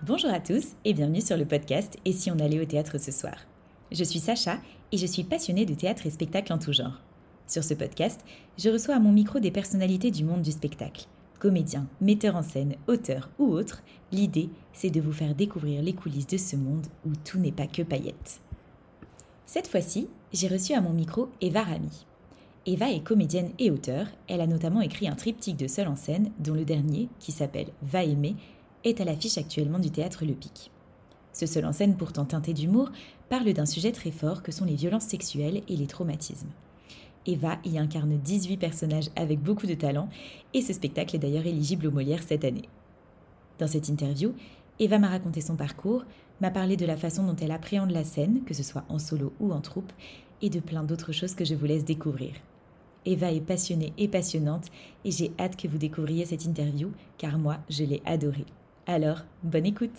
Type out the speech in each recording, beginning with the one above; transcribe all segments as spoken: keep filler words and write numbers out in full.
Bonjour à tous et bienvenue sur le podcast « Et si on allait au théâtre ce soir ?» Je suis Sacha et je suis passionnée de théâtre et spectacle en tout genre. Sur ce podcast, je reçois à mon micro des personnalités du monde du spectacle. Comédiens, metteurs en scène, auteurs ou autres, l'idée, c'est de vous faire découvrir les coulisses de ce monde où tout n'est pas que paillettes. Cette fois-ci, j'ai reçu à mon micro Eva Ramy. Eva est comédienne et auteure, elle a notamment écrit un triptyque de seul en scène, dont le dernier, qui s'appelle « Va aimer », est à l'affiche actuellement du théâtre Le Pic. Ce seul en scène pourtant teinté d'humour parle d'un sujet très fort que sont les violences sexuelles et les traumatismes. Eva y incarne dix-huit personnages avec beaucoup de talent et ce spectacle est d'ailleurs éligible aux Molières cette année. Dans cette interview, Eva m'a raconté son parcours, m'a parlé de la façon dont elle appréhende la scène, que ce soit en solo ou en troupe, et de plein d'autres choses que je vous laisse découvrir. Eva est passionnée et passionnante et j'ai hâte que vous découvriez cette interview car moi, je l'ai adorée. Alors, bonne écoute.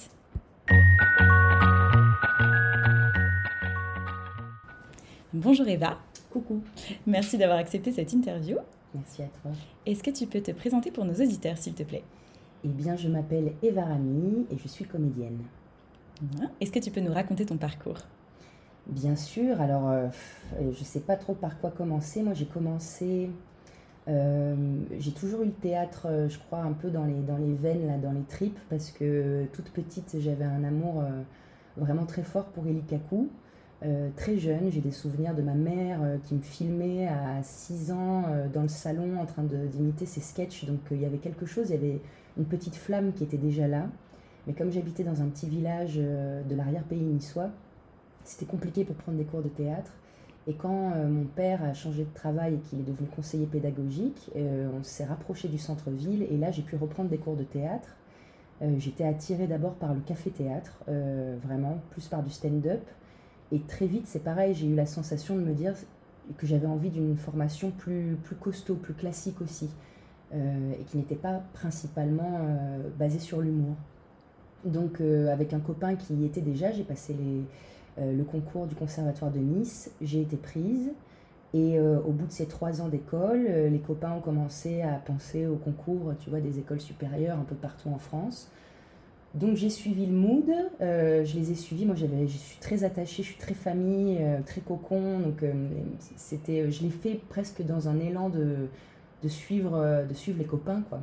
Bonjour Eva. Coucou. Merci d'avoir accepté cette interview. Merci à toi. Est-ce que tu peux te présenter pour nos auditeurs, s'il te plaît ? Eh bien, je m'appelle Eva Ramy et je suis comédienne. Est-ce que tu peux nous raconter ton parcours ? Bien sûr. Alors, euh, je ne sais pas trop par quoi commencer. Moi, j'ai commencé... Euh, j'ai toujours eu le théâtre, euh, je crois, un peu dans les, dans les veines, là, dans les tripes, parce que toute petite, j'avais un amour euh, vraiment très fort pour Eli Kaku. Euh, très jeune, j'ai des souvenirs de ma mère euh, qui me filmait à six ans euh, dans le salon en train de, d'imiter ses sketchs. Donc euh, il y avait quelque chose, il y avait une petite flamme qui était déjà là. Mais comme j'habitais dans un petit village euh, de l'arrière-pays niçois, c'était compliqué pour prendre des cours de théâtre. Et quand euh, mon père a changé de travail et qu'il est devenu conseiller pédagogique, euh, on s'est rapproché du centre-ville et là j'ai pu reprendre des cours de théâtre. Euh, j'étais attirée d'abord par le café-théâtre, euh, vraiment, plus par du stand-up. Et très vite, c'est pareil, j'ai eu la sensation de me dire que j'avais envie d'une formation plus, plus costaud, plus classique aussi, euh, et qui n'était pas principalement euh, basée sur l'humour. Donc euh, avec un copain qui y était déjà, j'ai passé les... Euh, le concours du Conservatoire de Nice, j'ai été prise et euh, au bout de ces trois ans d'école, euh, les copains ont commencé à penser au concours, tu vois, des écoles supérieures un peu partout en France. Donc j'ai suivi le mood, euh, je les ai suivis, moi j'avais, je suis très attachée, je suis très famille, euh, très cocon, donc euh, c'était, je l'ai fait presque dans un élan de, de, suivre, de suivre les copains, quoi.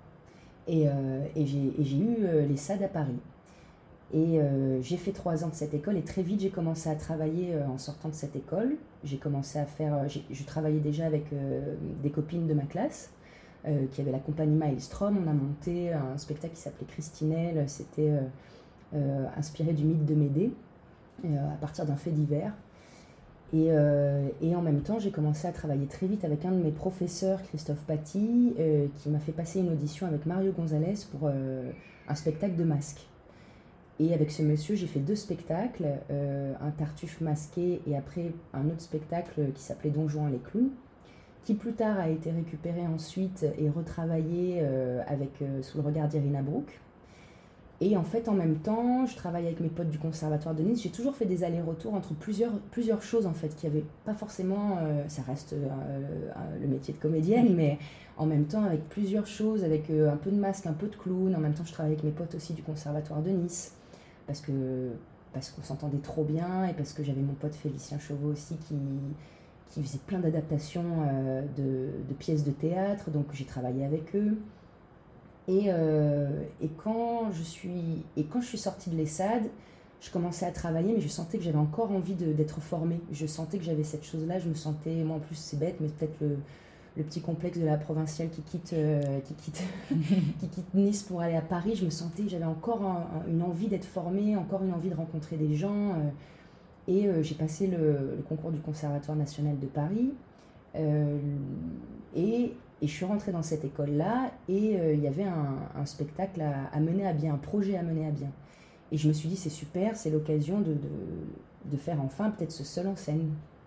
Et, euh, et, j'ai, et j'ai eu euh, les S A D à Paris. Et euh, j'ai fait trois ans de cette école et très vite j'ai commencé à travailler euh, en sortant de cette école. J'ai commencé à faire, euh, j'ai, je travaillais déjà avec euh, des copines de ma classe euh, qui avaient la compagnie Maelstrom. On a monté un spectacle qui s'appelait Christinelle, c'était euh, euh, inspiré du mythe de Médée euh, à partir d'un fait divers. Et, euh, et en même temps j'ai commencé à travailler très vite avec un de mes professeurs, Christophe Paty, euh, qui m'a fait passer une audition avec Mario Gonzalez pour euh, un spectacle de masques. Et avec ce monsieur, j'ai fait deux spectacles, euh, un Tartuffe masqué et après un autre spectacle qui s'appelait Don Juan et les clowns, qui plus tard a été récupéré ensuite et retravaillé euh, avec, euh, sous le regard d'Irina Brouk. Et en fait, en même temps, je travaille avec mes potes du Conservatoire de Nice. J'ai toujours fait des allers-retours entre plusieurs, plusieurs choses en fait, qui n'avaient pas forcément, euh, ça reste euh, euh, le métier de comédienne, mais en même temps avec plusieurs choses, avec euh, un peu de masque, un peu de clown. En même temps, je travaille avec mes potes aussi du Conservatoire de Nice. Parce, que, parce qu'on s'entendait trop bien et parce que j'avais mon pote Félicien Chauveau aussi qui, qui faisait plein d'adaptations euh, de, de pièces de théâtre, donc j'ai travaillé avec eux. Et, euh, et, quand je suis, et quand je suis sortie de l'E S A D, je commençais à travailler, mais je sentais que j'avais encore envie de, d'être formée. Je sentais que j'avais cette chose-là, je me sentais, moi en plus c'est bête, mais peut-être le... le petit complexe de la provinciale qui quitte, euh, qui, quitte, qui quitte Nice pour aller à Paris, je me sentais, j'avais encore un, un, une envie d'être formée, encore une envie de rencontrer des gens. Euh, et euh, j'ai passé le, le concours du Conservatoire national de Paris. Euh, et, et je suis rentrée dans cette école-là et euh, il y avait un, un spectacle à, à mener à bien, un projet à mener à bien. Et je me suis dit, c'est super, c'est l'occasion de, de, de faire enfin peut-être ce seul en scène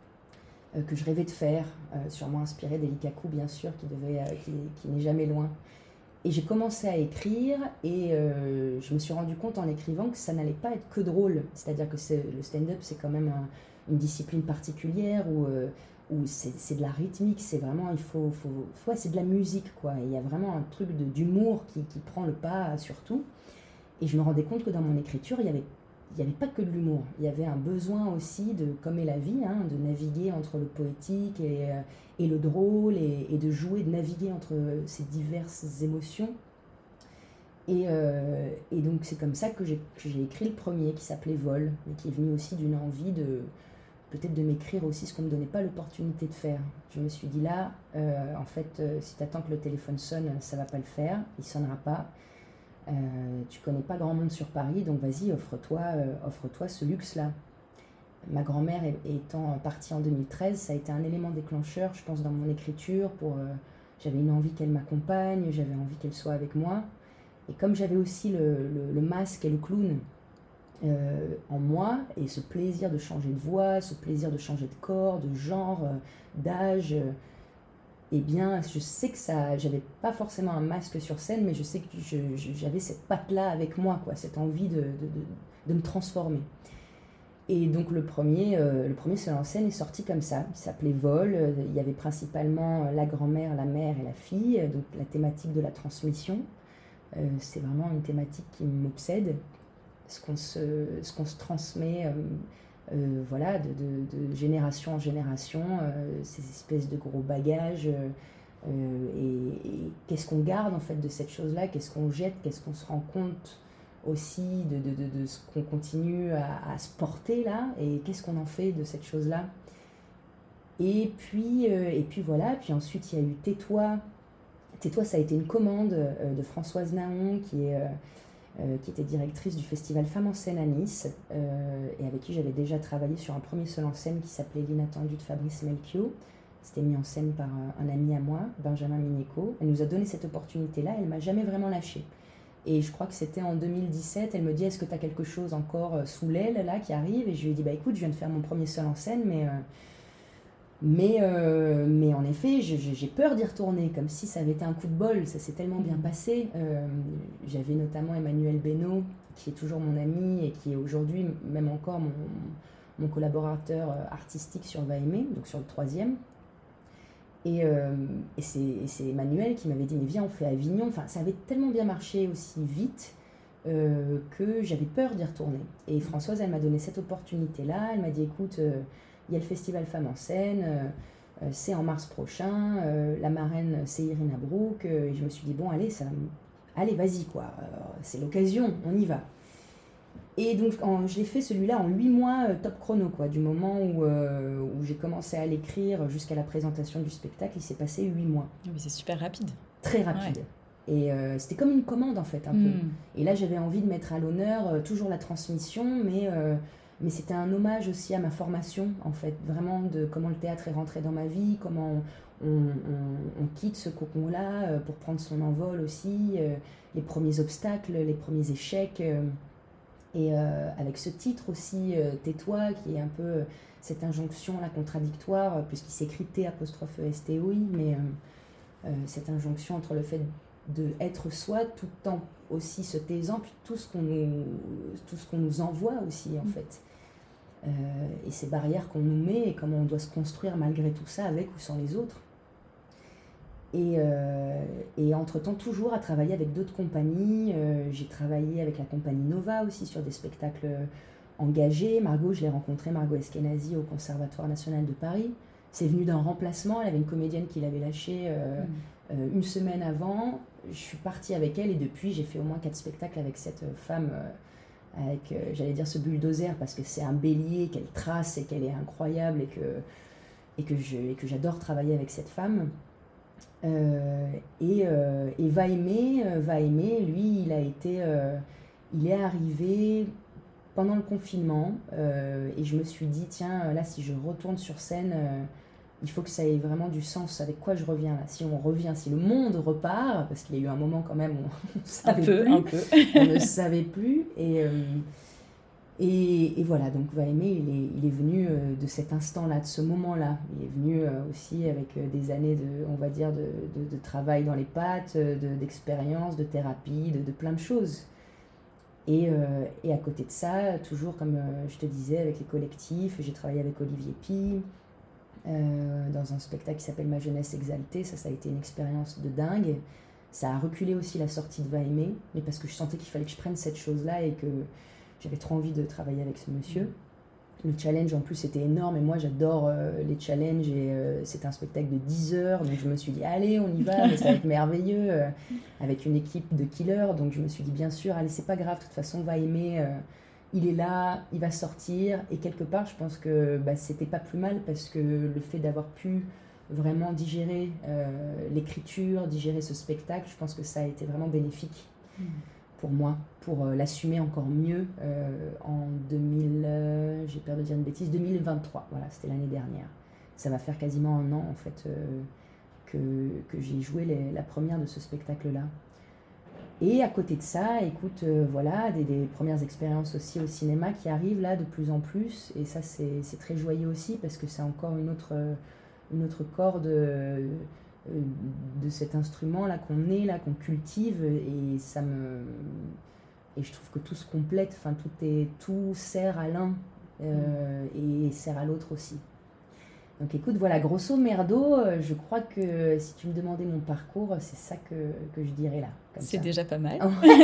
que je rêvais de faire, euh, sûrement inspiré d'Eli Kaku bien sûr, qui, devait, euh, qui, qui n'est jamais loin. Et j'ai commencé à écrire et euh, je me suis rendu compte en écrivant que ça n'allait pas être que drôle. C'est-à-dire que c'est, le stand-up, c'est quand même un, une discipline particulière où, euh, où c'est, c'est de la rythmique, c'est vraiment, il faut, faut, faut, c'est de la musique, quoi. Et il y a vraiment un truc de, d'humour qui, qui prend le pas sur tout. Et je me rendais compte que dans mon écriture, il n'y avait, il y avait pas que de l'humour. Il y avait un besoin aussi, de, comme est la vie, hein, de naviguer entre le poétique et, euh, et le drôle, et, et de jouer, de naviguer entre ces diverses émotions. Et, euh, et donc c'est comme ça que j'ai, que j'ai écrit le premier, qui s'appelait Vol, mais qui est venu aussi d'une envie de peut-être de m'écrire aussi ce qu'on ne me donnait pas l'opportunité de faire. Je me suis dit là, euh, en fait, euh, si tu attends que le téléphone sonne, ça ne va pas le faire, il ne sonnera pas. Euh, tu connais pas grand monde sur Paris, donc vas-y, offre-toi, euh, offre-toi ce luxe-là. Ma grand-mère étant partie en deux mille treize, ça a été un élément déclencheur, je pense, dans mon écriture. Pour, euh, j'avais une envie qu'elle m'accompagne, j'avais envie qu'elle soit avec moi. Et comme j'avais aussi le, le, le masque et le clown euh, en moi, et ce plaisir de changer de voix, ce plaisir de changer de corps, de genre, euh, d'âge, euh, eh bien, je sais que ça, j'avais pas forcément un masque sur scène, mais je sais que je, je, j'avais cette patte-là avec moi, quoi, cette envie de, de, de, de me transformer. Et donc le premier, euh, le premier seul en scène est sorti comme ça, il s'appelait Vol, euh, il y avait principalement la grand-mère, la mère et la fille, donc la thématique de la transmission. Euh, c'est vraiment une thématique qui m'obsède, ce qu'on se, ce qu'on se transmet euh, euh, voilà, de, de, de génération en génération, euh, ces espèces de gros bagages, euh, euh, et, et qu'est-ce qu'on garde en fait de cette chose-là, qu'est-ce qu'on jette, qu'est-ce qu'on se rend compte aussi de, de, de, de ce qu'on continue à, à se porter là, et qu'est-ce qu'on en fait de cette chose-là. Et puis, euh, et puis voilà, puis ensuite il y a eu Tais-toi. Tais-toi, ça a été une commande euh, de Françoise Naon, qui, est, euh, euh, qui était directrice du festival Femmes en scène à Nice, euh, et avec qui j'avais déjà travaillé sur un premier seul en scène qui s'appelait L'inattendu de Fabrice Melchior. C'était mis en scène par un, un ami à moi, Benjamin Mineco. Elle nous a donné cette opportunité-là, elle ne m'a jamais vraiment lâchée. Et je crois que c'était en deux mille dix-sept, elle me dit « Est-ce que tu as quelque chose encore sous l'aile là qui arrive ?» Et je lui ai dit « Bah écoute, je viens de faire mon premier seul en scène, mais, euh, mais, euh, mais en effet, je, je, j'ai peur d'y retourner, comme si ça avait été un coup de bol, ça s'est tellement bien passé. Euh, j'avais notamment Emmanuel Beno, qui est toujours mon ami et qui est aujourd'hui, même encore, mon, mon collaborateur artistique sur Va Aimer, donc sur le troisième. Et, euh, et, c'est, et c'est Emmanuel qui m'avait dit « Mais viens, on fait Avignon ». Enfin, ça avait tellement bien marché aussi vite euh, que j'avais peur d'y retourner. Et Françoise, elle m'a donné cette opportunité-là. Elle m'a dit « Écoute, euh, il y a le festival Femmes en scène, euh, c'est en mars prochain, euh, la marraine, c'est Irina Brouk. Euh, » Et je me suis dit « Bon, allez, ça, allez vas-y, quoi. Euh, c'est l'occasion, on y va ». Et donc, en, je l'ai fait celui-là en huit mois, euh, top chrono, quoi. Du moment où, euh, où j'ai commencé à l'écrire jusqu'à la présentation du spectacle, il s'est passé huit mois. Oui, c'est super rapide. Très rapide. Ouais. Et euh, c'était comme une commande, en fait, un mmh. peu. Et là, j'avais envie de mettre à l'honneur euh, toujours la transmission, mais, euh, mais c'était un hommage aussi à ma formation, en fait. Vraiment, de comment le théâtre est rentré dans ma vie, comment on, on, on, on quitte ce cocon-là euh, pour prendre son envol aussi, euh, les premiers obstacles, les premiers échecs... Euh, Et euh, avec ce titre aussi, euh, Tais-toi, qui est un peu euh, cette injonction-là contradictoire, euh, puisqu'il s'écrit T apostrophe E S T O I, mais euh, euh, cette injonction entre le fait d'être soi, tout en aussi se taisant, puis tout ce qu'on nous, tout ce qu'on nous envoie aussi, en fait. Euh, et ces barrières qu'on nous met, et comment on doit se construire malgré tout ça, avec ou sans les autres. Et, euh, et entre-temps, toujours à travailler avec d'autres compagnies. Euh, j'ai travaillé avec la compagnie Nova aussi sur des spectacles engagés. Margot, je l'ai rencontrée, Margot Eskenazi, au Conservatoire national de Paris. C'est venu d'un remplacement. Elle avait une comédienne qui l'avait lâchée euh, mmh. euh, une semaine avant. Je suis partie avec elle et depuis, j'ai fait au moins quatre spectacles avec cette femme, euh, avec, euh, j'allais dire, ce bulldozer, parce que c'est un bélier qu'elle trace et qu'elle est incroyable et que, et que, je, et que j'adore travailler avec cette femme. Euh, et, euh, et Va Aimer, euh, Va Aimer, lui, il a été, euh, il est arrivé pendant le confinement euh, et je me suis dit tiens, là, si je retourne sur scène, euh, il faut que ça ait vraiment du sens. Avec quoi je reviens là ? Si on revient, si le monde repart, parce qu'il y a eu un moment quand même où on ne savait un peu, plus, un peu. on ne savait plus et euh, Et, et voilà, donc Va Aimer, il est, il est venu euh, de cet instant-là, de ce moment-là. Il est venu euh, aussi avec euh, des années, de, on va dire, de, de, de travail dans les pattes, de, d'expérience, de thérapie, de, de plein de choses. Et, euh, et à côté de ça, toujours comme euh, je te disais, avec les collectifs, j'ai travaillé avec Olivier Pi, euh, dans un spectacle qui s'appelle Ma jeunesse exaltée. Ça, ça a été une expérience de dingue. Ça a reculé aussi la sortie de Va Aimer, mais parce que je sentais qu'il fallait que je prenne cette chose-là et que j'avais trop envie de travailler avec ce monsieur. Le challenge en plus était énorme et moi j'adore euh, les challenges et euh, c'était un spectacle de dix heures, donc je me suis dit allez on y va, mais ça va être merveilleux euh, avec une équipe de killers, donc je me suis dit bien sûr allez c'est pas grave, de toute façon Va Aimer, euh, il est là, il va sortir et quelque part je pense que bah, c'était pas plus mal parce que le fait d'avoir pu vraiment digérer euh, l'écriture, digérer ce spectacle, je pense que ça a été vraiment bénéfique. Mmh. Pour moi, pour euh, l'assumer encore mieux euh, en deux mille, euh, j'ai peur de dire une bêtise, deux mille vingt-trois, voilà, c'était l'année dernière. Ça va faire quasiment un an en fait euh, que, que j'ai joué les, la première de ce spectacle-là. Et à côté de ça, écoute, euh, voilà, des, des premières expériences aussi au cinéma qui arrivent là de plus en plus, et ça c'est, c'est très joyeux aussi parce que c'est encore une autre, une autre corde euh, de cet instrument là qu'on est là qu'on cultive et ça me et je trouve que tout se complète, enfin tout est tout sert à l'un euh, mmh. et sert à l'autre aussi. Donc écoute, voilà, grosso merdo, je crois que si tu me demandais mon parcours, c'est ça que, que je dirais là. C'est ça. déjà pas mal.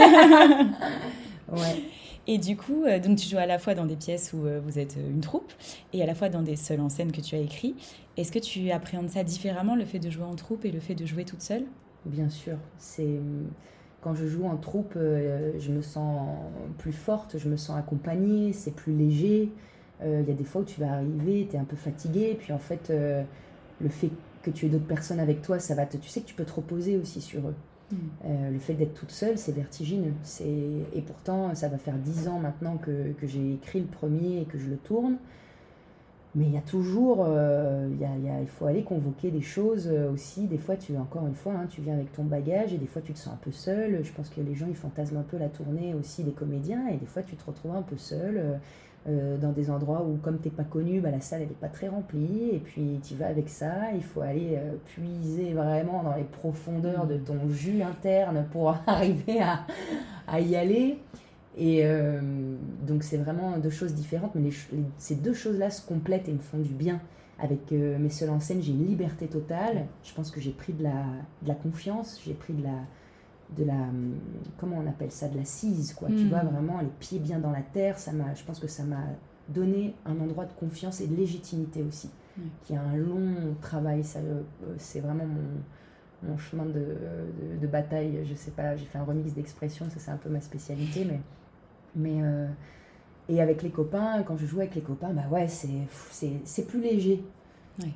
Ouais. Et du coup, euh, donc tu joues à la fois dans des pièces où euh, vous êtes une troupe et à la fois dans des seuls en scène que tu as écrits. Est-ce que tu appréhendes ça différemment, le fait de jouer en troupe et le fait de jouer toute seule ? Bien sûr. C'est... Quand je joue en troupe, euh, je me sens plus forte, je me sens accompagnée, c'est plus léger. Il euh, y a des fois où tu vas arriver, tu es un peu fatigué, puis en fait, euh, le fait que tu aies d'autres personnes avec toi, ça va te... tu sais que tu peux te reposer aussi sur eux. Euh, le fait d'être toute seule, c'est vertigineux. C'est... Et pourtant, ça va faire dix ans maintenant que, que j'ai écrit le premier et que je le tourne. Mais il y a toujours, euh, y a, y a, il faut aller convoquer des choses aussi. Des fois, tu encore une fois, hein, tu viens avec ton bagage et des fois, tu te sens un peu seul. Je pense que les gens, ils fantasment un peu la tournée aussi des comédiens et des fois, tu te retrouves un peu seul euh, dans des endroits où, comme tu n'es pas connu, bah, la salle, elle n'est pas très remplie. Et puis, tu vas avec ça. Il faut aller euh, puiser vraiment dans les profondeurs de ton jus interne pour arriver à, à y aller. Et euh, donc c'est vraiment deux choses différentes, mais les, les, ces deux choses-là se complètent et me font du bien. Avec euh, mes seuls en scène, j'ai une liberté totale. Je pense que j'ai pris de la, de la confiance, j'ai pris de la, de la, comment on appelle ça, de l'assise, quoi. Mmh. Tu vois, vraiment les pieds bien dans la terre. Ça m'a, je pense que ça m'a donné un endroit de confiance et de légitimité aussi, mmh. qui a un long travail. Ça, euh, c'est vraiment mon, mon chemin de, de, de bataille. Je sais pas, j'ai fait un remix d'expression, ça c'est un peu ma spécialité, mais... Mais euh, et avec les copains, quand je joue avec les copains, bah ouais, c'est, c'est, c'est plus léger. Ouais.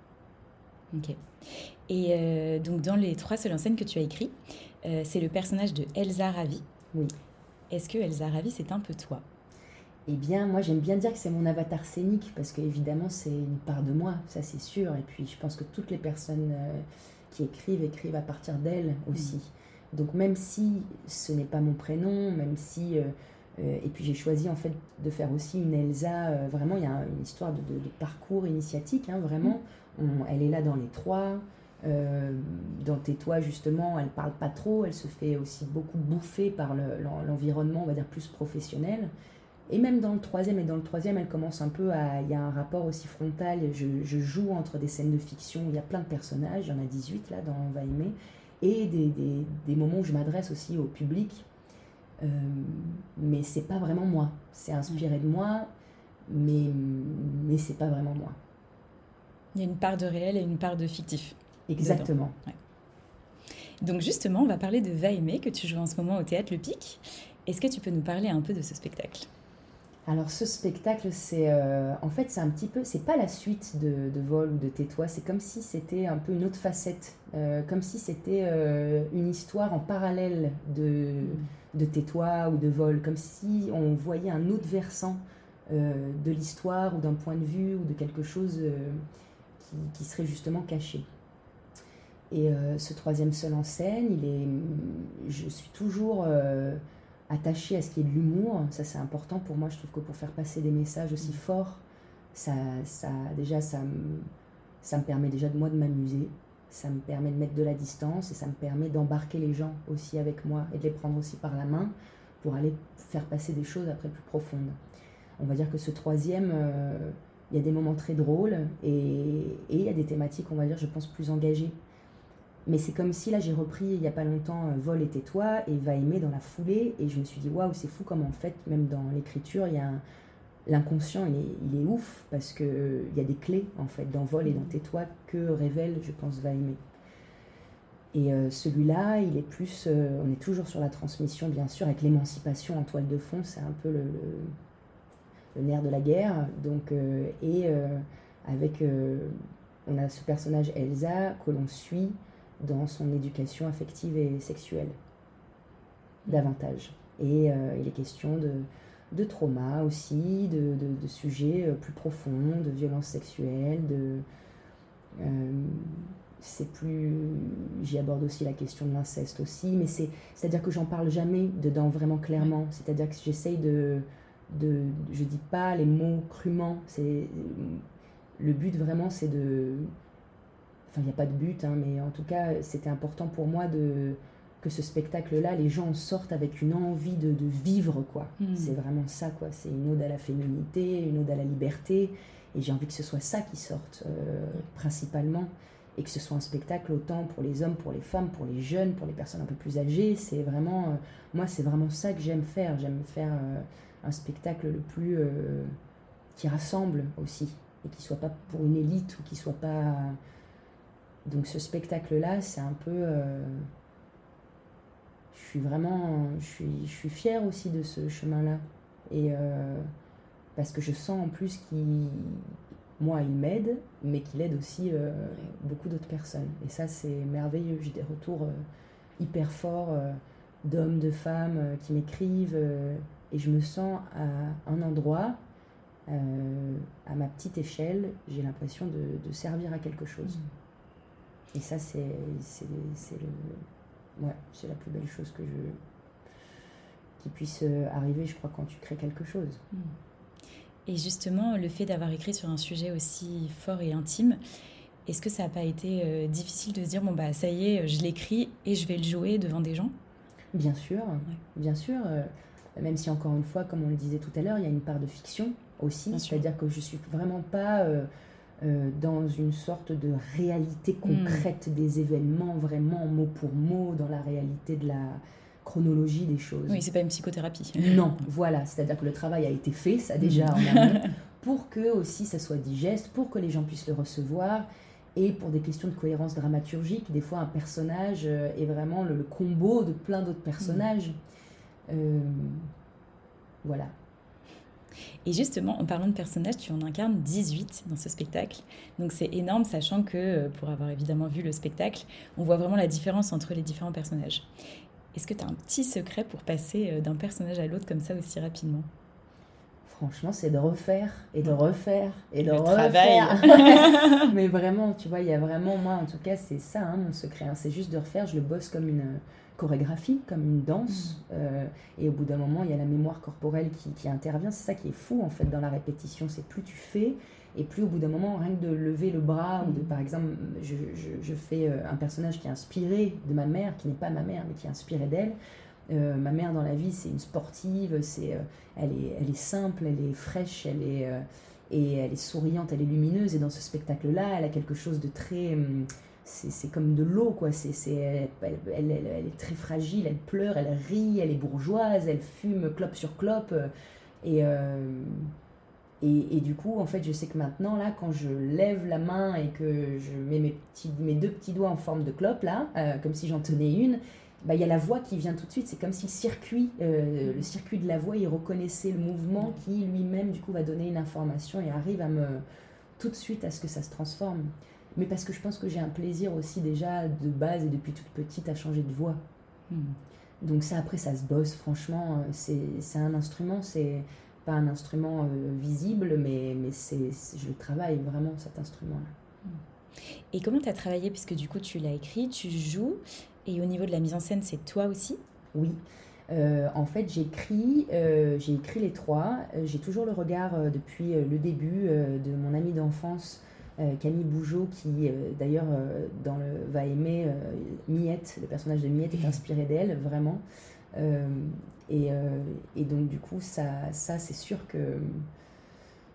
Ok. Et euh, donc, dans les trois seuls en scène que tu as écrits, euh, c'est le personnage de Elsa Ravi. Oui. Est-ce que Elsa Ravi, c'est un peu toi ? Eh bien, moi, j'aime bien dire que c'est mon avatar scénique, parce qu'évidemment, c'est une part de moi, ça c'est sûr. Et puis, je pense que toutes les personnes euh, qui écrivent, écrivent à partir d'elles aussi. Mmh. Donc, même si ce n'est pas mon prénom, même si... Euh, Euh, et puis j'ai choisi en fait de faire aussi une Elsa, euh, vraiment il y a une histoire de, de, de parcours initiatique, hein, vraiment, on, elle est là dans les trois, euh, dans Tais-toi justement, elle parle pas trop, elle se fait aussi beaucoup bouffer par le, l'environnement, on va dire plus professionnel, et même dans le troisième, et dans le troisième elle commence un peu à, il y a un rapport aussi frontal, je, je joue entre des scènes de fiction, il y a plein de personnages, il y en a dix-huit là dans Va Aimer, et des, des, des moments où je m'adresse aussi au public. Euh, mais c'est pas vraiment moi, c'est inspiré de moi, mais, mais c'est pas vraiment moi. Il y a une part de réel et une part de fictif. Exactement. Ouais. Donc justement, on va parler de Va Aimer que tu joues en ce moment au Théâtre Le Pic. Est-ce que tu peux nous parler un peu de ce spectacle ? Alors ce spectacle, c'est euh, en fait c'est un petit peu, c'est pas la suite de, de Vol ou de Tais-toi, c'est comme si c'était un peu une autre facette, euh, comme si c'était euh, une histoire en parallèle de, de Tais-toi ou de Vol, comme si on voyait un autre versant euh, de l'histoire ou d'un point de vue ou de quelque chose euh, qui, qui serait justement caché. Et euh, ce troisième seul en scène, il est, je suis toujours euh, attachée à ce qui est de l'humour. Ça, c'est important pour moi. Je trouve que pour faire passer des messages aussi forts, ça, ça, déjà, ça me, ça me permet déjà de moi de m'amuser. Ça me permet de mettre de la distance et ça me permet d'embarquer les gens aussi avec moi et de les prendre aussi par la main pour aller faire passer des choses après plus profondes. On va dire que ce troisième, euh, il y a des moments très drôles et il y a des thématiques, on va dire, je pense, plus engagées. Mais c'est comme si là j'ai repris il n'y a pas longtemps euh, Vol et tais-toi et Va aimer dans la foulée, et je me suis dit waouh, c'est fou comme en fait même dans l'écriture il y a un, l'inconscient il est, il est ouf, parce qu'il euh, y a des clés en fait dans Vol et dans tais-toi que révèle je pense Va aimer. Et euh, celui-là il est plus, euh, on est toujours sur la transmission bien sûr, avec l'émancipation en toile de fond, c'est un peu le, le, le nerf de la guerre, donc, euh, et euh, avec, euh, on a ce personnage Elsa que l'on suit dans son éducation affective et sexuelle, davantage. Et euh, il est question de, de trauma aussi, de, de, de sujets plus profonds, de violences sexuelles, de... Euh, c'est plus... J'y aborde aussi la question de l'inceste aussi, mais c'est, c'est-à-dire que j'en parle jamais dedans vraiment clairement, c'est-à-dire que j'essaye de... de je dis pas les mots crûment, c'est... Le but vraiment c'est de... Enfin, il n'y a pas de but, hein, mais en tout cas, c'était important pour moi de, que ce spectacle-là, les gens en sortent avec une envie de, de vivre, quoi. Mmh. C'est vraiment ça, quoi. C'est une ode à la féminité, une ode à la liberté, et j'ai envie que ce soit ça qui sorte, euh, principalement, et que ce soit un spectacle autant pour les hommes, pour les femmes, pour les jeunes, pour les personnes un peu plus âgées. C'est vraiment... Euh, moi, c'est vraiment ça que j'aime faire. J'aime faire euh, un spectacle le plus... Euh, qui rassemble aussi, et qui soit pas pour une élite, ou qui soit pas... Donc ce spectacle-là, c'est un peu... Euh, je suis vraiment... Je suis, je suis fière aussi de ce chemin-là. Et euh, parce que je sens en plus qu'il... Moi, il m'aide, mais qu'il aide aussi euh, beaucoup d'autres personnes. Et ça, c'est merveilleux. J'ai des retours euh, hyper forts euh, d'hommes, de femmes euh, qui m'écrivent. Euh, et je me sens à un endroit, euh, à ma petite échelle, j'ai l'impression de, de servir à quelque chose. Mmh. Et ça, c'est, c'est, c'est, le, ouais, c'est la plus belle chose que je, qui puisse arriver, je crois, quand tu crées quelque chose. Et justement, le fait d'avoir écrit sur un sujet aussi fort et intime, est-ce que ça n'a pas été euh, difficile de se dire, bon, bah, ça y est, je l'écris et je vais le jouer devant des gens ? Bien sûr, ouais. bien sûr. Euh, même si, encore une fois, comme on le disait tout à l'heure, il y a une part de fiction aussi. Bien c'est-à-dire sûr. Que je ne suis vraiment pas... Euh, Euh, dans une sorte de réalité concrète mmh. des événements, vraiment mot pour mot, dans la réalité de la chronologie des choses. Oui, c'est pas une psychothérapie. Non, voilà, c'est-à-dire que le travail a été fait, ça déjà mmh. en amont, pour que aussi ça soit digeste, pour que les gens puissent le recevoir, et pour des questions de cohérence dramaturgique, des fois un personnage est vraiment le, le combo de plein d'autres personnages. Mmh. Euh, voilà. Et justement, en parlant de personnages, tu en incarnes dix-huit dans ce spectacle. Donc c'est énorme, sachant que, pour avoir évidemment vu le spectacle, on voit vraiment la différence entre les différents personnages. Est-ce que tu as un petit secret pour passer d'un personnage à l'autre comme ça aussi rapidement ? Franchement, c'est de refaire et de refaire et de le refaire. Travail. Mais vraiment, tu vois, il y a vraiment, moi en tout cas, c'est ça hein, mon secret. Hein, c'est juste de refaire, je le bosse comme une chorégraphie, comme une danse. Mmh. Euh, et au bout d'un moment, il y a la mémoire corporelle qui, qui intervient. C'est ça qui est fou en fait dans la répétition. C'est plus tu fais, et plus au bout d'un moment, rien que de lever le bras, mmh. ou de, par exemple, je, je, je fais un personnage qui est inspiré de ma mère, qui n'est pas ma mère, mais qui est inspiré d'elle. Euh, ma mère dans la vie, c'est une sportive, c'est, euh, elle, est, elle est simple, elle est fraîche, elle est, euh, et elle est souriante, elle est lumineuse. Et dans ce spectacle-là, elle a quelque chose de très... Hum, c'est, c'est comme de l'eau, quoi. C'est, c'est, elle, elle, elle, elle est très fragile, elle pleure, elle rit, elle est bourgeoise, elle fume clope sur clope. Et, euh, et, et du coup, en fait, je sais que maintenant, là, quand je lève la main et que je mets mes, petits, mes deux petits doigts en forme de clope, là, euh, comme si j'en tenais une, bah, y a la voix qui vient tout de suite. C'est comme si le circuit, euh, le circuit de la voix, il reconnaissait le mouvement qui lui-même, du coup, va donner une information et arrive à me, tout de suite à ce que ça se transforme. Mais parce que je pense que j'ai un plaisir aussi déjà de base et depuis toute petite à changer de voix. Mmh. Donc ça, après, ça se bosse, franchement. C'est, c'est un instrument, c'est pas un instrument euh, visible, mais, mais c'est, c'est, je le travaille vraiment, cet instrument-là. Et comment tu as travaillé, puisque du coup, tu l'as écrit, tu joues, et au niveau de la mise en scène, c'est toi aussi ? Oui. Euh, en fait, j'écris, euh, j'ai écrit les trois. Euh, j'ai toujours le regard, euh, depuis euh, le début, euh, de mon amie d'enfance, euh, Camille Bougeot, qui, euh, d'ailleurs, euh, dans le Va aimer, euh, Miette, le personnage de Miette est inspiré d'elle, vraiment. Euh, et, euh, et donc, du coup, ça, ça c'est sûr que...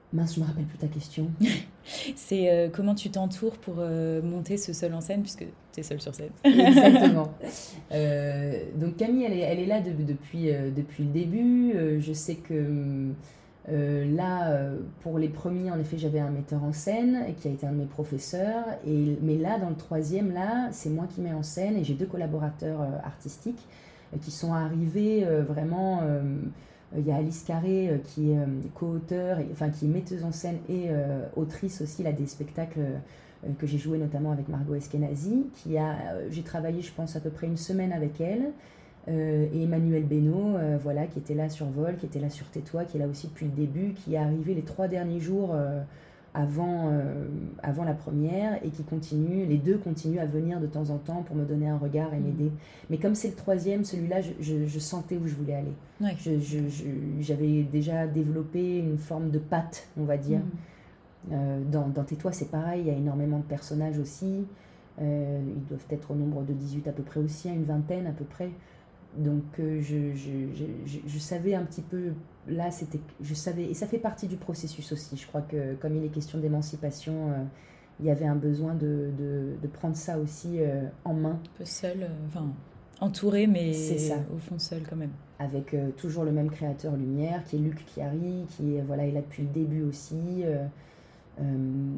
Mince, je me rappelle plus ta question. C'est euh, comment tu t'entoures pour euh, monter ce seul en scène, puisque tu es seule sur scène. Exactement. Euh, donc Camille, elle est, elle est là de- depuis, euh, depuis le début. Euh, je sais que euh, là, euh, pour les premiers, en effet, j'avais un metteur en scène qui a été un de mes professeurs. Et, mais là, dans le troisième, là, c'est moi qui mets en scène et j'ai deux collaborateurs euh, artistiques euh, qui sont arrivés euh, vraiment. euh, il y a Alice Carré euh, qui est euh, co-auteure, et- enfin qui est metteuse en scène et euh, autrice aussi là, des spectacles euh, que j'ai joué notamment avec Margot Eskenazi, qui a, euh, j'ai travaillé je pense à peu près une semaine avec elle, euh, et Emmanuel Beno, euh, voilà, qui était là sur Vol, qui était là sur Tais-toi, qui est là aussi depuis le début, qui est arrivé les trois derniers jours euh, avant, euh, avant la première, et qui continue, les deux continuent à venir de temps en temps pour me donner un regard et m'aider. Mais comme c'est le troisième, celui-là, je, je, je sentais où je voulais aller. Ouais. Je, je, je, j'avais déjà développé une forme de patte, on va dire. Mm. Euh, dans, dans Tais-toi, c'est pareil, il y a énormément de personnages aussi. Euh, ils doivent être au nombre de dix-huit à peu près aussi, une vingtaine à peu près. Donc euh, je, je, je, je, je savais un petit peu, là c'était, je savais, et ça fait partie du processus aussi. Je crois que comme il est question d'émancipation, euh, il y avait un besoin de, de, de prendre ça aussi euh, en main. Un peu seule, euh, enfin entourée, mais C'est ça. au fond seule quand même. Avec euh, toujours le même créateur lumière, qui est Luc Chiari, qui est, voilà, est là depuis le début aussi. Euh, euh,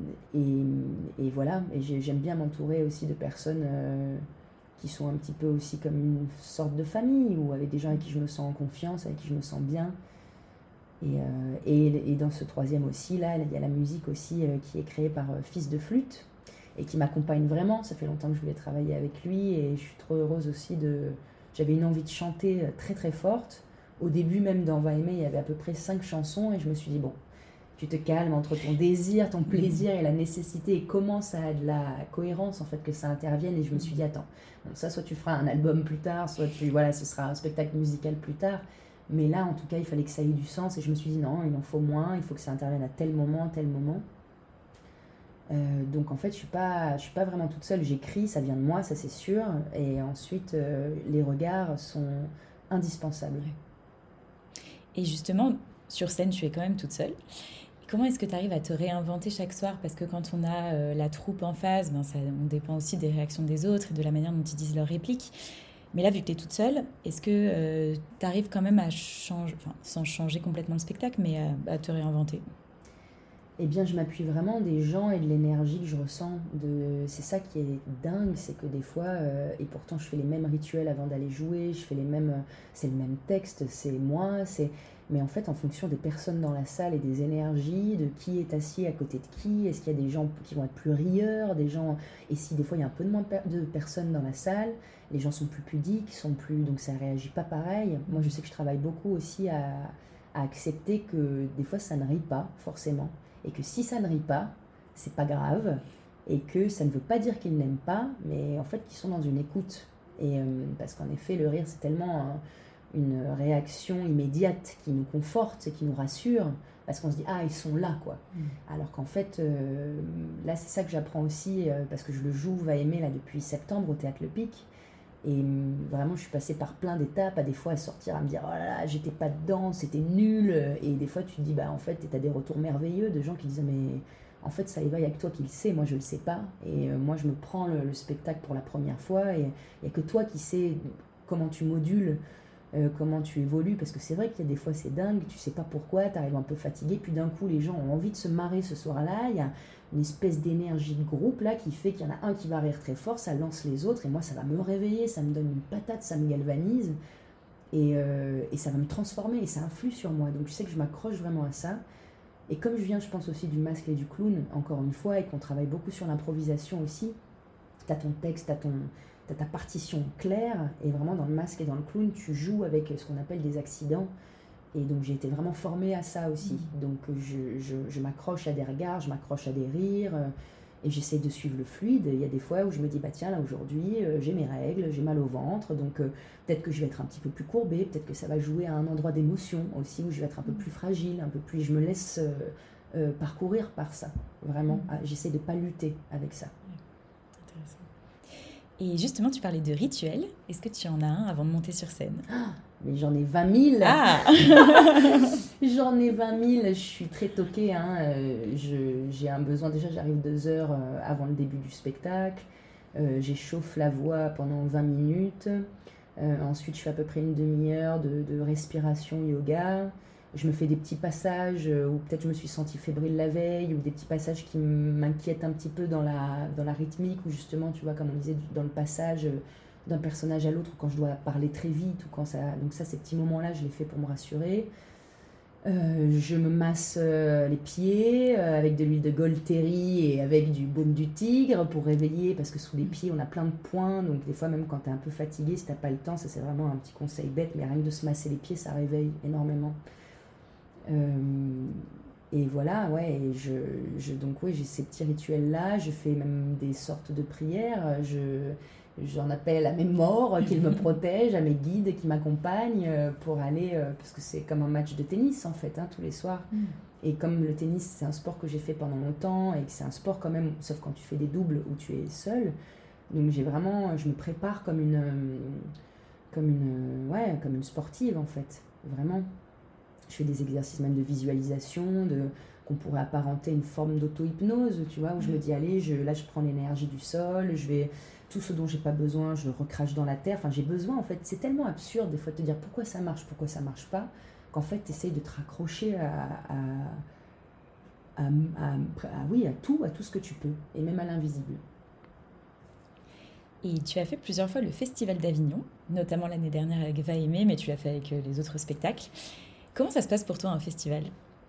et, et voilà, et j'ai- j'aime bien m'entourer aussi de personnes euh, qui sont un petit peu aussi comme une sorte de famille, ou avec des gens avec qui je me sens en confiance, avec qui je me sens bien. Et, euh, et, et dans ce troisième aussi, là, il y a la musique aussi euh, qui est créée par euh, Fils de Flûte, et qui m'accompagne vraiment. Ça fait longtemps que je voulais travailler avec lui, et je suis trop heureuse aussi de... J'avais une envie de chanter euh, très très forte. Au début même dans Va aimer, il y avait à peu près cinq chansons, et je me suis dit, bon, tu te calmes entre ton désir, ton plaisir et la nécessité, et comment ça a de la cohérence en fait que ça intervienne. Et je me suis dit, attends, bon, ça soit tu feras un album plus tard, soit tu, voilà, ce sera un spectacle musical plus tard. Mais là, en tout cas, il fallait que ça ait du sens, et je me suis dit, non, il en faut moins, il faut que ça intervienne à tel moment, tel moment. Euh, donc en fait, je suis pas, je suis pas vraiment toute seule. J'écris, ça vient de moi, ça c'est sûr. Et ensuite, euh, les regards sont indispensables. Et justement, sur scène, tu es quand même toute seule. Comment est-ce que tu arrives à te réinventer chaque soir? Parce que quand on a euh, la troupe en face, ben ça, on dépend aussi des réactions des autres et de la manière dont ils disent leurs répliques. Mais là, vu que tu es toute seule, est-ce que euh, tu arrives quand même à changer, enfin, sans changer complètement le spectacle, mais à, à te réinventer? Eh bien, je m'appuie vraiment des gens et de l'énergie que je ressens. De... C'est ça qui est dingue, c'est que des fois, euh, et pourtant je fais les mêmes rituels avant d'aller jouer, je fais les mêmes, euh, c'est le même texte, c'est moi, c'est... Mais en fait, en fonction des personnes dans la salle et des énergies, de qui est assis à côté de qui, est-ce qu'il y a des gens qui vont être plus rieurs, des gens... Et si des fois il y a un peu de moins de personnes dans la salle, les gens sont plus pudiques, sont plus... donc ça réagit pas pareil. Moi, je sais que je travaille beaucoup aussi à, à accepter que des fois ça ne rit pas forcément. Et que si ça ne rit pas, c'est pas grave, et que ça ne veut pas dire qu'ils n'aiment pas, mais en fait qu'ils sont dans une écoute. Et euh, parce qu'en effet, le rire, c'est tellement un, une réaction immédiate qui nous conforte et qui nous rassure, parce qu'on se dit ah, ils sont là, quoi. Mm. Alors qu'en fait, euh, là, c'est ça que j'apprends aussi, euh, parce que je le joue Va aimer là depuis septembre au Théâtre Le Pic. Et vraiment, je suis passée par plein d'étapes, à des fois à sortir, à me dire, oh là là, j'étais pas dedans, c'était nul. Et des fois, tu te dis, bah en fait, t'as des retours merveilleux de gens qui disent, mais en fait, ça y va, il n'y a que toi qui le sais, moi je le sais pas. Et euh, moi, je me prends le, le spectacle pour la première fois, et il n'y a que toi qui sais comment tu modules, euh, comment tu évolues. Parce que c'est vrai qu'il y a des fois, c'est dingue, tu sais pas pourquoi, t'arrives un peu fatigué, puis d'un coup, les gens ont envie de se marrer ce soir-là. Il y a une espèce d'énergie de groupe là qui fait qu'il y en a un qui va rire très fort, ça lance les autres, et moi ça va me réveiller, ça me donne une patate, ça me galvanise, et, euh, et ça va me transformer, et ça influe sur moi. Donc je sais que je m'accroche vraiment à ça. Et comme je viens, je pense aussi du masque et du clown, encore une fois, et qu'on travaille beaucoup sur l'improvisation aussi, t'as ton texte, t'as, ton, t'as ta partition claire, et vraiment dans le masque et dans le clown, tu joues avec ce qu'on appelle des accidents. Et donc j'ai été vraiment formée à ça aussi. Mmh. Donc je, je, je m'accroche à des regards, je m'accroche à des rires, euh, et j'essaie de suivre le fluide. Il y a des fois où je me dis, bah tiens, là aujourd'hui, euh, j'ai mes règles, j'ai mal au ventre, donc euh, peut-être que je vais être un petit peu plus courbée, peut-être que ça va jouer à un endroit d'émotion aussi, où je vais être un peu plus fragile, un peu plus... Je me laisse euh, euh, parcourir par ça, vraiment. Mmh. Ah, j'essaie de ne pas lutter avec ça. Intéressant. Et justement, tu parlais de rituel. Est-ce que tu en as un avant de monter sur scène? Ah, mais j'en ai vingt mille. Ah J'en ai vingt mille, je suis très toquée. Hein. Euh, je, j'ai un besoin, déjà j'arrive deux heures euh, avant le début du spectacle. Euh, j'échauffe la voix pendant vingt minutes. Euh, ensuite, je fais à peu près une demi-heure de, de respiration yoga. Je me fais des petits passages euh, où peut-être je me suis sentie fébrile la veille, ou des petits passages qui m'inquiètent un petit peu dans la, dans la rythmique, ou justement, tu vois, comme on disait, dans le passage euh, d'un personnage à l'autre, ou quand je dois parler très vite, ou quand ça... Donc ça, ces petits moments-là, je les fais pour me rassurer. Euh, je me masse euh, les pieds euh, avec de l'huile de Golteri et avec du baume du tigre pour réveiller, parce que sous les pieds on a plein de points, donc des fois même quand tu es un peu fatigué, si tu n'as pas le temps, ça c'est vraiment un petit conseil bête, mais rien que de se masser les pieds ça réveille énormément. Euh, et voilà, ouais, et je, je, donc ouais, j'ai ces petits rituels là, je fais même des sortes de prières, je... J'en appelle à mes morts qu'ils me protègent, à mes guides qui m'accompagnent pour aller, parce que c'est comme un match de tennis en fait, hein, tous les soirs. Mm. Et comme le tennis c'est un sport que j'ai fait pendant longtemps et que c'est un sport quand même, sauf quand tu fais des doubles où tu es seul, donc j'ai vraiment, je me prépare comme une, comme une, ouais, comme une sportive en fait, vraiment. Je fais des exercices même de visualisation, de qu'on pourrait apparenter une forme d'auto-hypnose, tu vois, où je me dis allez, je, là je prends l'énergie du sol, je vais tout ce dont j'ai pas besoin, je le recrache dans la terre. Enfin, j'ai besoin, en fait, c'est tellement absurde des fois de te dire pourquoi ça marche, pourquoi ça marche pas, qu'en fait, tu essayes de te raccrocher à, à, à, à, à, oui, à tout, à tout ce que tu peux, et même à l'invisible. Et tu as fait plusieurs fois le Festival d'Avignon, notamment l'année dernière avec Va Aimer, mais tu l'as fait avec les autres spectacles. Comment ça se passe pour toi un festival ?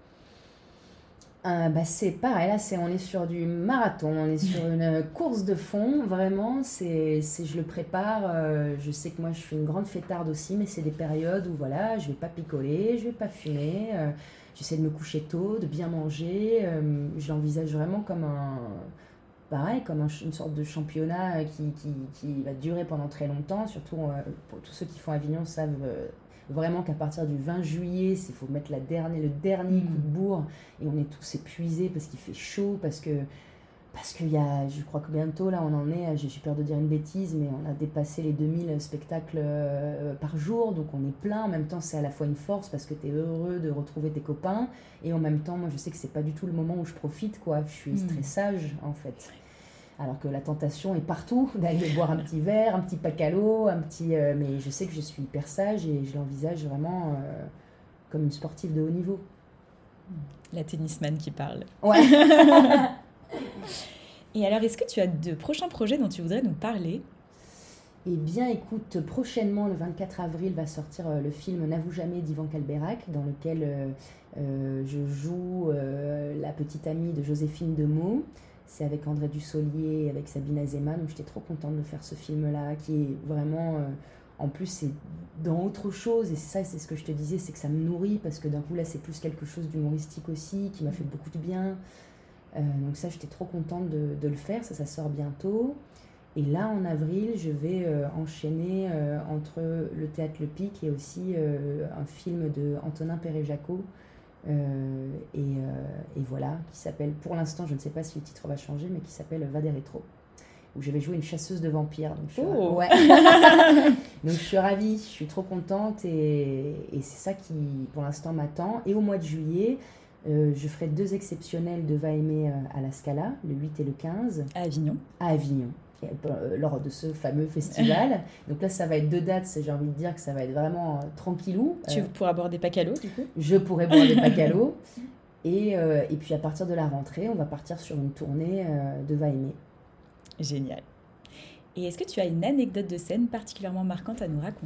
Euh, bah c'est pareil, là c'est, on est sur du marathon, on est sur une course de fond, vraiment, c'est, c'est, je le prépare, euh, je sais que moi je suis une grande fêtarde aussi, mais c'est des périodes où voilà, je vais pas picoler, je vais pas fumer, euh, j'essaie de me coucher tôt, de bien manger, euh, je l'envisage vraiment comme un, pareil, comme un, une sorte de championnat qui, qui, qui va durer pendant très longtemps, surtout euh, pour tous ceux qui font Avignon savent... Euh, vraiment qu'à partir du vingt juillet, il faut mettre la dernière, le dernier mmh. coup de bourre et on est tous épuisés parce qu'il fait chaud, parce que parce qu'il y a, je crois que bientôt là on en est, j'ai peur de dire une bêtise, mais on a dépassé les deux mille spectacles euh, par jour, donc on est plein. En même temps c'est à la fois une force parce que tu es heureux de retrouver tes copains, et en même temps moi je sais que c'est pas du tout le moment où je profite, quoi. Je suis mmh. stressage en fait. Alors que la tentation est partout, d'aller boire un petit verre, un petit pacalo, un petit... Euh, mais je sais que je suis hyper sage et je l'envisage vraiment euh, comme une sportive de haut niveau. La tennisman qui parle. Ouais. Et alors, est-ce que tu as de prochains projets dont tu voudrais nous parler ? Eh bien, écoute, prochainement, le vingt-quatre avril, va sortir euh, le film N'avoue jamais d'Ivan Calberac, dans lequel euh, euh, je joue euh, la petite amie de Joséphine Demeaux. C'est avec André Dussolier et avec Sabine Azema, donc j'étais trop contente de faire ce film-là, qui est vraiment... Euh, en plus, c'est dans autre chose, et c'est ça, c'est ce que je te disais, c'est que ça me nourrit, parce que d'un coup, là, c'est plus quelque chose d'humoristique aussi, qui m'a fait beaucoup de bien. Euh, donc ça, j'étais trop contente de, de le faire, ça, ça sort bientôt. Et là, en avril, je vais euh, enchaîner euh, entre le Théâtre Le Pic et aussi euh, un film de Antonin Perret-Jacot, Euh, et, euh, et voilà, qui s'appelle, pour l'instant je ne sais pas si le titre va changer, mais qui s'appelle Va des rétros, où je vais jouer une chasseuse de vampires, donc je suis, oh. ouais. Donc je suis ravie, je suis trop contente, et, et c'est ça qui pour l'instant m'attend. Et au mois de juillet euh, je ferai deux exceptionnels de Va Aimer à la Scala, le huit et le quinze à Avignon, à Avignon Euh, lors de ce fameux festival. Donc là, ça va être deux dates, j'ai envie de dire que ça va être vraiment euh, tranquillou. Tu euh, pourras boire des pacalos, du coup ? Je pourrai boire des pacalos. Et, euh, et puis à partir de la rentrée, on va partir sur une tournée euh, de Va Aimer. Génial. Et est-ce que tu as une anecdote de scène particulièrement marquante à nous raconter ?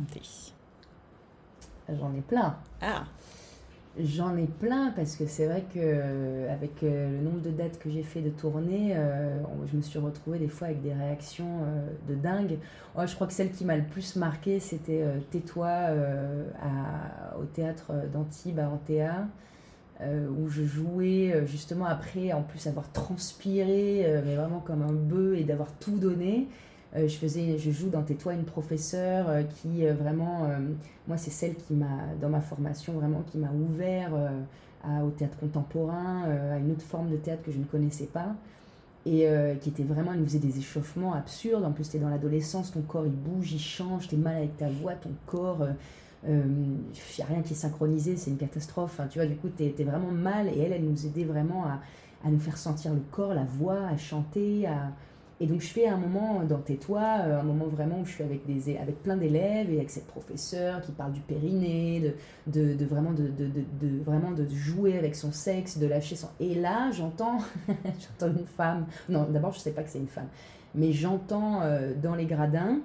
J'en ai plein. Ah J'en ai plein, parce que c'est vrai qu'avec euh, le nombre de dates que j'ai fait de tournée, euh, je me suis retrouvée des fois avec des réactions euh, de dingue. Oh, je crois que celle qui m'a le plus marquée, c'était euh, Tais-toi euh, à, au théâtre d'Antibes à Antea, euh, où je jouais justement après, en plus avoir transpiré, euh, mais vraiment comme un bœuf, et d'avoir tout donné. Euh, je, faisais, je joue dans Tais-toi une professeure euh, qui euh, vraiment, euh, moi c'est celle qui m'a, dans ma formation vraiment, qui m'a ouvert euh, à, au théâtre contemporain, euh, à une autre forme de théâtre que je ne connaissais pas, et euh, qui était vraiment, elle nous faisait des échauffements absurdes. En plus t'es dans l'adolescence, ton corps il bouge, il change, t'es mal avec ta voix, ton corps, euh, Il n'y a rien qui est synchronisé, c'est une catastrophe. Enfin, tu vois, du coup, tu es vraiment mal. Et elle, elle nous aidait vraiment à, à nous faire sentir le corps, la voix, à chanter. À... Et donc, je fais un moment dans Tais-toi, un moment vraiment où je suis avec, des, avec plein d'élèves et avec cette professeure qui parle du périnée, de, de, de, vraiment, de, de, de, de, vraiment de jouer avec son sexe, de lâcher son... Et là, j'entends, j'entends une femme. Non, d'abord, je ne sais pas que c'est une femme. Mais j'entends euh, dans les gradins...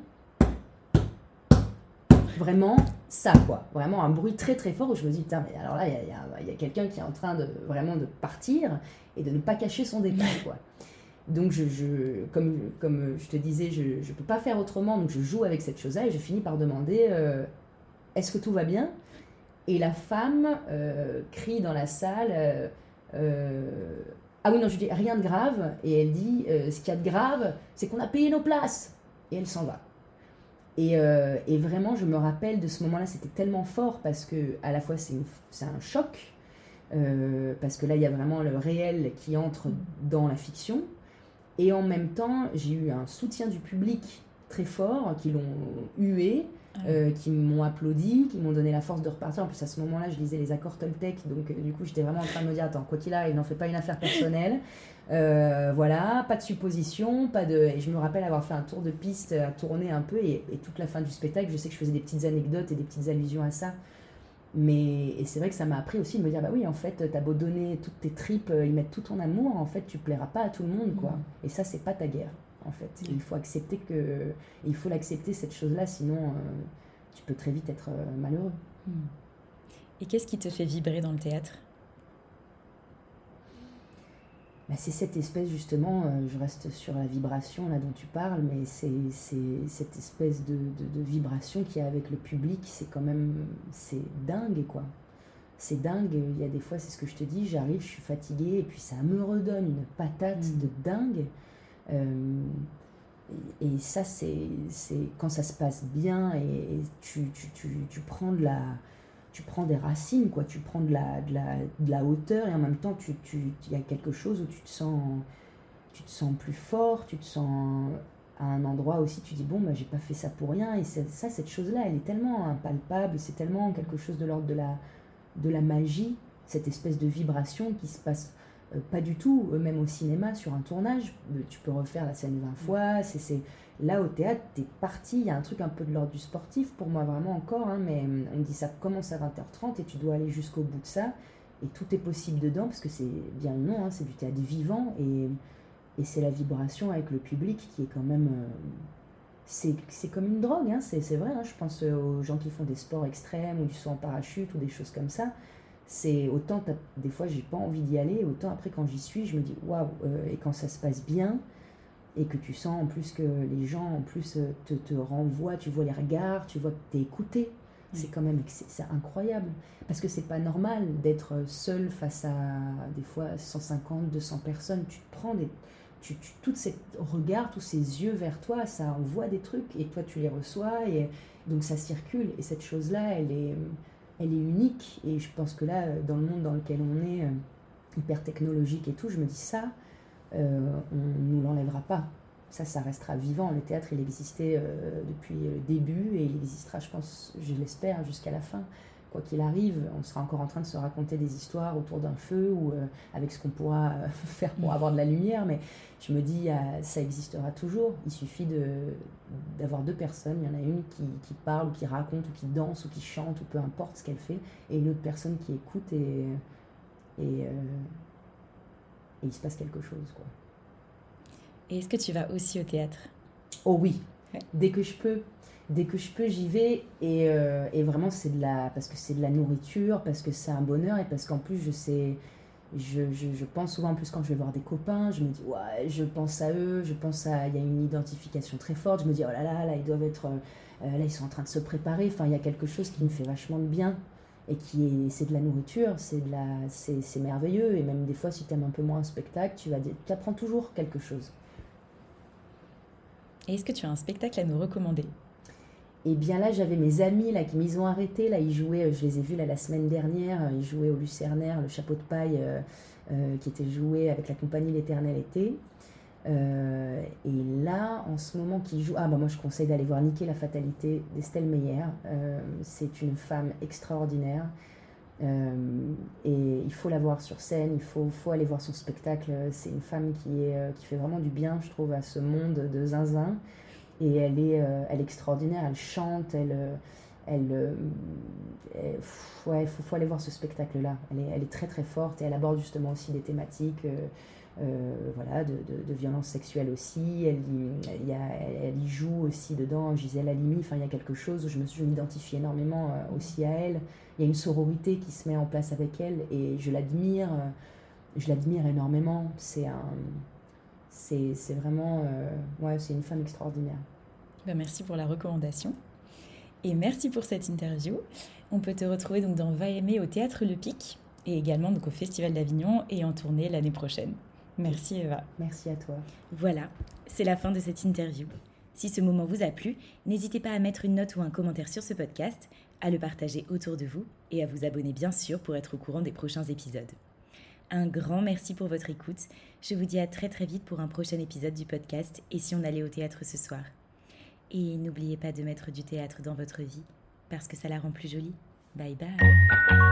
Vraiment ça, quoi. Vraiment un bruit très très fort où je me dis, putain, mais alors là, il y a, y a, y a quelqu'un qui est en train de vraiment de partir et de ne pas cacher son détail, quoi. Donc, je, je, comme, comme je te disais, je ne peux pas faire autrement, donc je joue avec cette chose-là et je finis par demander, euh, est-ce que tout va bien ? Et la femme euh, crie dans la salle, euh, euh, ah oui, non, je dis rien de grave, et elle dit, euh, ce qu'il y a de grave, c'est qu'on a payé nos places. Et elle s'en va. Et, euh, et vraiment, je me rappelle de ce moment-là, c'était tellement fort parce que à la fois c'est, une, c'est un choc, euh, parce que là il y a vraiment le réel qui entre dans la fiction, et en même temps j'ai eu un soutien du public très fort, qui l'ont hué, euh, qui m'ont applaudi, qui m'ont donné la force de repartir. En plus à ce moment-là je lisais les accords Toltec, donc euh, du coup j'étais vraiment en train de me dire, attends, quoi qu'il arrive, n'en fais pas une affaire personnelle. Euh, voilà, pas de supposition, pas de... Et je me rappelle avoir fait un tour de piste à tourner un peu, et, et toute la fin du spectacle, je sais que je faisais des petites anecdotes et des petites allusions à ça. Mais et c'est vrai que ça m'a appris aussi de me dire, bah oui, en fait, t'as beau donner toutes tes tripes, y mettre tout ton amour, en fait, tu plairas pas à tout le monde, quoi. Mmh. Et ça, c'est pas ta guerre, en fait. Mmh. Il faut accepter que... Il faut l'accepter, cette chose-là, sinon euh, tu peux très vite être euh, malheureux. Mmh. Et qu'est-ce qui te fait vibrer dans le théâtre ? Bah, c'est cette espèce, justement, euh, je reste sur la vibration là dont tu parles, mais c'est, c'est cette espèce de, de, de vibration qu'il y a avec le public, c'est quand même, c'est dingue, quoi. C'est dingue, il y a des fois, c'est ce que je te dis, j'arrive, je suis fatiguée, et puis ça me redonne une patate mmh. de dingue. Euh, et, et ça, c'est, c'est quand ça se passe bien, et, et tu, tu, tu, tu prends de la... tu prends des racines, quoi. Tu prends de la, de la, de la hauteur, et en même temps, tu, tu, il y a quelque chose où tu te sens, tu te sens plus fort, tu te sens à un endroit aussi, tu dis, bon, bah, j'ai pas fait ça pour rien, et c'est, ça, cette chose-là, elle est tellement impalpable, c'est tellement quelque chose de l'ordre de la, de la magie, cette espèce de vibration qui se passe euh, pas du tout, euh, même au cinéma, sur un tournage, euh, tu peux refaire la scène vingt fois, c'est... c'est là, au théâtre, t'es parti, il y a un truc un peu de l'ordre du sportif, pour moi vraiment encore, hein, mais on me dit ça commence à vingt heures trente et tu dois aller jusqu'au bout de ça, et tout est possible dedans, parce que c'est bien le nom, hein, c'est du théâtre vivant, et, et c'est la vibration avec le public qui est quand même... Euh, c'est, c'est comme une drogue, hein, c'est, c'est vrai, hein, je pense aux gens qui font des sports extrêmes, ou du saut en parachute, ou des choses comme ça, c'est autant, des fois j'ai pas envie d'y aller, autant après quand j'y suis, je me dis waouh, euh, et quand ça se passe bien, et que tu sens en plus que les gens en plus te, te renvoient, tu vois les regards, tu vois que t'es écouté, oui. C'est quand même c'est, c'est incroyable, parce que c'est pas normal d'être seul face à des fois cent cinquante, deux cents personnes, tu te prends des... Tu, tu, tous ces regards, tous ces yeux vers toi, ça envoie des trucs, et toi tu les reçois, et donc ça circule, et cette chose-là, elle est, elle est unique, et je pense que là, dans le monde dans lequel on est, hyper technologique et tout, je me dis ça, Euh, on ne nous l'enlèvera pas. Ça, ça restera vivant. Le théâtre, il existait euh, depuis le début, et il existera, je pense, je l'espère, jusqu'à la fin. Quoi qu'il arrive, on sera encore en train de se raconter des histoires autour d'un feu, ou euh, avec ce qu'on pourra euh, faire pour avoir de la lumière, mais je me dis, euh, ça existera toujours. Il suffit de, d'avoir deux personnes. Il y en a une qui, qui parle, ou qui raconte, ou qui danse, ou qui chante, ou peu importe ce qu'elle fait, et une autre personne qui écoute, et... et euh, et il se passe quelque chose, quoi. Et est-ce que tu vas aussi au théâtre ? Oh oui, ouais. Dès que je peux. Dès que je peux, j'y vais, et, euh, et vraiment, c'est de la... parce que c'est de la nourriture, parce que c'est un bonheur, et parce qu'en plus, je sais... Je, je, je pense souvent, en plus, quand je vais voir des copains, je me dis, ouais, je pense à eux, je pense à... Il y a une identification très forte, je me dis, oh là là, là, ils doivent être... Euh, là, ils sont en train de se préparer, enfin, il y a quelque chose qui me fait vachement de bien. Et qui est, c'est de la nourriture, c'est, de la, c'est, c'est merveilleux, et même des fois, si tu aimes un peu moins un spectacle, tu, vas, tu apprends toujours quelque chose. Et est-ce que tu as un spectacle à nous recommander ? Eh bien là, j'avais mes amis là, qui m'y ont arrêté, là, ils jouaient, je les ai vus là, la semaine dernière, ils jouaient au Lucernaire, le chapeau de paille, euh, euh, qui était joué avec la compagnie L'Éternel Été. Euh, et là, en ce moment, qui joue... Ah, bah moi, je conseille d'aller voir Niquer la fatalité d'Estelle Meyer. Euh, c'est une femme extraordinaire. Euh, et il faut la voir sur scène, il faut, faut aller voir son spectacle. C'est une femme qui, est, euh, qui fait vraiment du bien, je trouve, à ce monde de zinzin. Et elle est, euh, elle est extraordinaire, elle chante, elle... elle, euh, elle pff, ouais, il faut, faut aller voir ce spectacle-là. Elle est, elle est très très forte et elle aborde justement aussi des thématiques... Euh, Euh, voilà, de, de, de violence sexuelle aussi. Elle y, y a, elle, elle y joue aussi dedans, Gisèle Halimi. Enfin, il y a quelque chose où je me suis identifiée énormément euh, aussi à elle. Il y a une sororité qui se met en place avec elle et je l'admire, euh, je l'admire énormément. C'est un, c'est, c'est vraiment, euh, ouais, c'est une femme extraordinaire. Ben, merci pour la recommandation et merci pour cette interview. On peut te retrouver donc dans Va aimer au Théâtre Le Pic et également donc au Festival d'Avignon et en tournée l'année prochaine. Merci Eva. Merci à toi. Voilà, c'est la fin de cette interview. Si ce moment vous a plu, n'hésitez pas à mettre une note ou un commentaire sur ce podcast, à le partager autour de vous et à vous abonner bien sûr pour être au courant des prochains épisodes. Un grand merci pour votre écoute. Je vous dis à très très vite pour un prochain épisode du podcast Et si on allait au théâtre ce soir. Et n'oubliez pas de mettre du théâtre dans votre vie parce que ça la rend plus jolie. Bye bye.